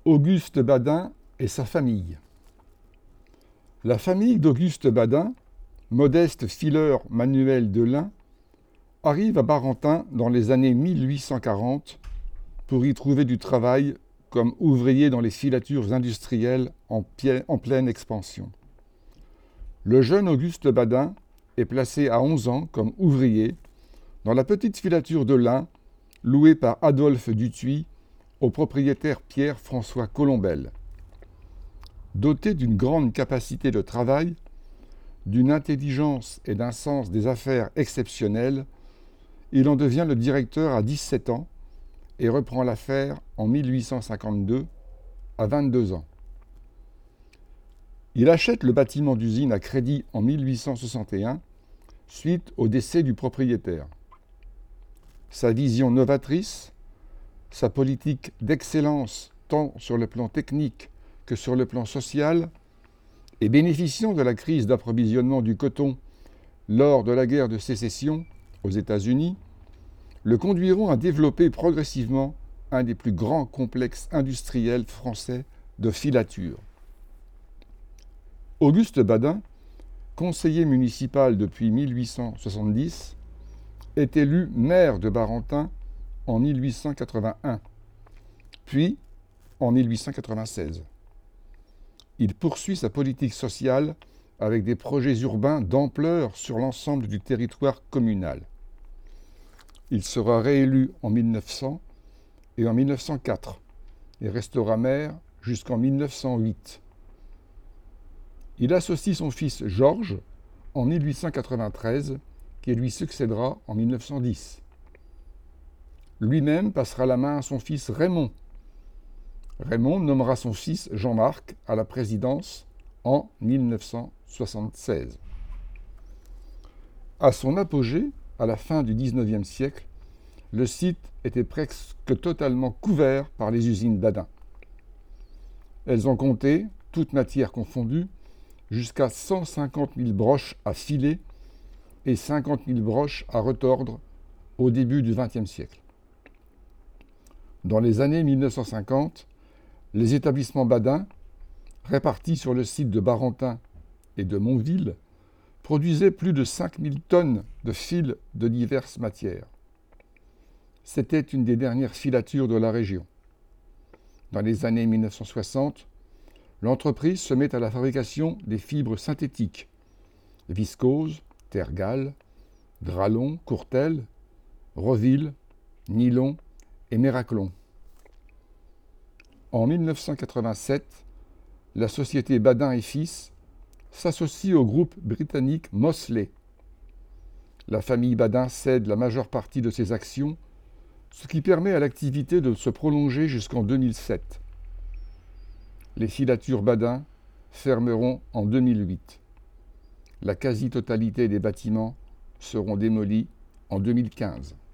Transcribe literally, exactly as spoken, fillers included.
Auguste Badin et sa famille. La famille d'Auguste Badin, modeste fileur manuel de lin, arrive à Barentin dans les années mille huit cent quarante pour y trouver du travail comme ouvrier dans les filatures industrielles en, en pleine expansion. Le jeune Auguste Badin est placé à onze ans comme ouvrier dans la petite filature de lin louée par Adolphe Dutuit au propriétaire Pierre-François Colombel. Doté d'une grande capacité de travail, d'une intelligence et d'un sens des affaires exceptionnels, il en devient le directeur à dix-sept ans et reprend l'affaire en mille huit cent cinquante-deux, à vingt-deux ans. Il achète le bâtiment d'usine à crédit en mille huit cent soixante et un, suite au décès du propriétaire. Sa vision novatrice, sa politique d'excellence tant sur le plan technique que sur le plan social, et bénéficiant de la crise d'approvisionnement du coton lors de la guerre de sécession aux États-Unis, le conduiront à développer progressivement un des plus grands complexes industriels français de filature. Auguste Badin, conseiller municipal depuis mille huit cent soixante-dix, est élu maire de Barentin en mille huit cent quatre-vingt-un, puis en mille huit cent quatre-vingt-seize. Il poursuit sa politique sociale avec des projets urbains d'ampleur sur l'ensemble du territoire communal. Il sera réélu en mille neuf cents et en mille neuf cent quatre et restera maire jusqu'en mille neuf cent huit. Il associe son fils Georges en mille huit cent quatre-vingt-treize, qui lui succédera en mille neuf cent dix. Lui-même passera la main à son fils Raymond. Raymond nommera son fils Jean-Marc à la présidence en mille neuf cent soixante-seize. À son apogée, à la fin du dix-neuvième siècle, le site était presque totalement couvert par les usines Badin. Elles ont compté, toutes matières confondues, jusqu'à cent cinquante mille broches à filer et cinquante mille broches à retordre au début du vingtième siècle. Dans les années mille neuf cent cinquante, les établissements Badin, répartis sur le site de Barentin et de Montville, produisaient plus de cinq mille tonnes de fils de diverses matières. C'était une des dernières filatures de la région. Dans les années mille neuf cent soixante, l'entreprise se met à la fabrication des fibres synthétiques, viscose, tergale, dralon, courtelle, reville, nylon et méraclon. En mille neuf cent quatre-vingt-sept, la société Badin et Fils s'associe au groupe britannique Mosley. La famille Badin cède la majeure partie de ses actions, ce qui permet à l'activité de se prolonger jusqu'en deux mille sept. Les filatures Badin fermeront en deux mille huit. La quasi-totalité des bâtiments seront démolis en deux mille quinze.